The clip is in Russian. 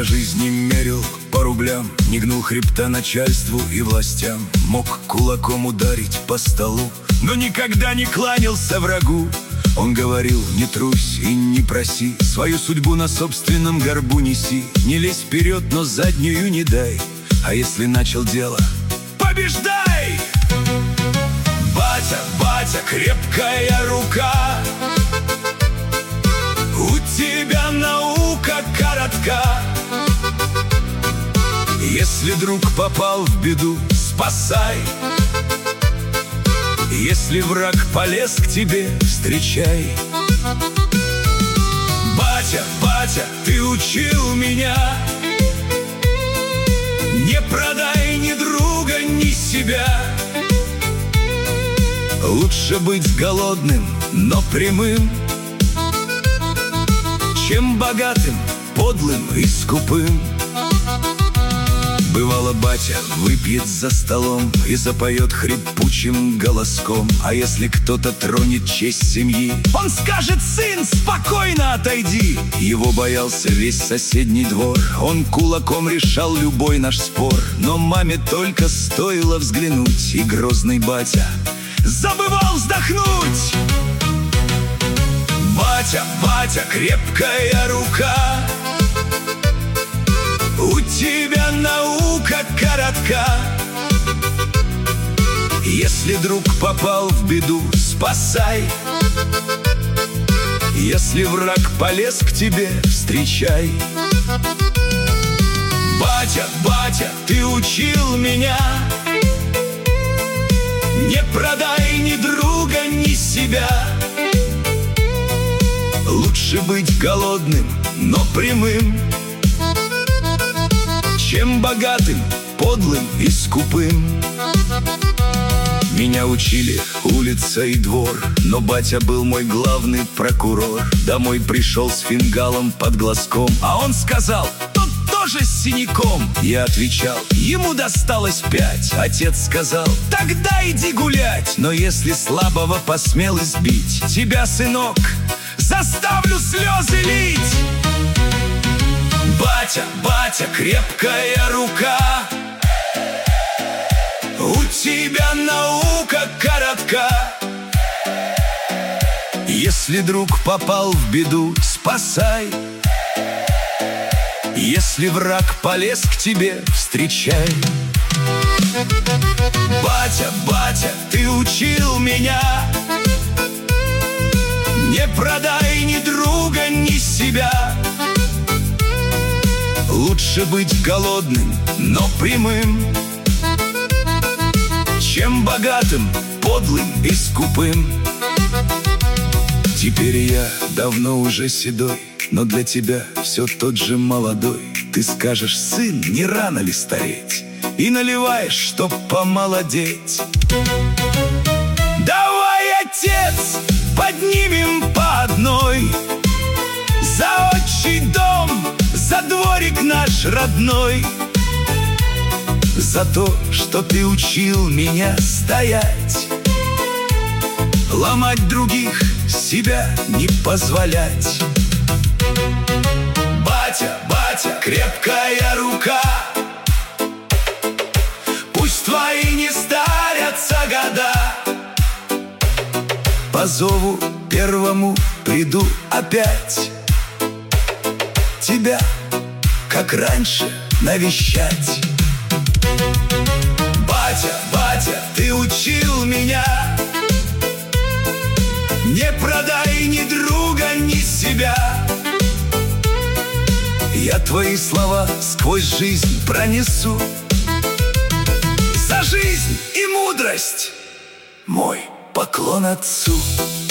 Батя жизни мерил по рублям, не гнул хребта начальству и властям. Мог кулаком ударить по столу, но никогда не кланялся врагу. Он говорил: не трусь и не проси, свою судьбу на собственном горбу неси. Не лезь вперед, но заднюю не дай, а если начал дело, побеждай! Батя, батя, крепкая рука, у тебя наука коротка. Если друг попал в беду, спасай. Если враг полез к тебе, встречай. Батя, батя, ты учил меня: не продай ни друга, ни себя. Лучше быть голодным, но прямым, чем богатым, подлым и скупым. Бывало, батя выпьет за столом и запоет хрипучим голоском. А если кто-то тронет честь семьи, он скажет: сын, спокойно отойди. Его боялся весь соседний двор, он кулаком решал любой наш спор. Но маме только стоило взглянуть, и грозный батя забывал вздохнуть. Батя, батя, крепкая рука, у тебя наука коротка. Если друг попал в беду, спасай. Если враг полез к тебе, встречай. Батя, батя, ты учил меня: не продай ни друга, ни себя. Лучше быть голодным, но прямым, чем богатым, подлым и скупым. Меня учили улица и двор, но батя был мой главный прокурор. Домой пришел с фингалом под глазком, а он сказал: тот тоже с синяком. Я отвечал: ему досталось 5. Отец сказал: тогда иди гулять. Но если слабого посмел избить, тебя, сынок, заставлю слезы лить. Батя, батя, крепкая рука, у тебя наука коротка. Если друг попал в беду, спасай. Если враг полез к тебе, встречай. Батя, батя, ты учил меня: не продай ни друга, ни себя. Лучше быть голодным, но прямым, чем богатым, подлым и скупым. Теперь я давно уже седой, но для тебя все тот же молодой. Ты скажешь: сын, не рано ли стареть? И наливаешь, чтоб помолодеть. Давай, отец, поднимем по одной за отчий дом, за дворик наш родной. За то, что ты учил меня стоять, ломать других, себя не позволять. Батя, батя, крепкая рука, пусть твои не старятся года. По зову первому приду опять, тебя, как раньше, навещать. Батя, батя, ты учил меня: не продай ни друга, ни себя. Я твои слова сквозь жизнь пронесу. За жизнь и мудрость мой поклон отцу.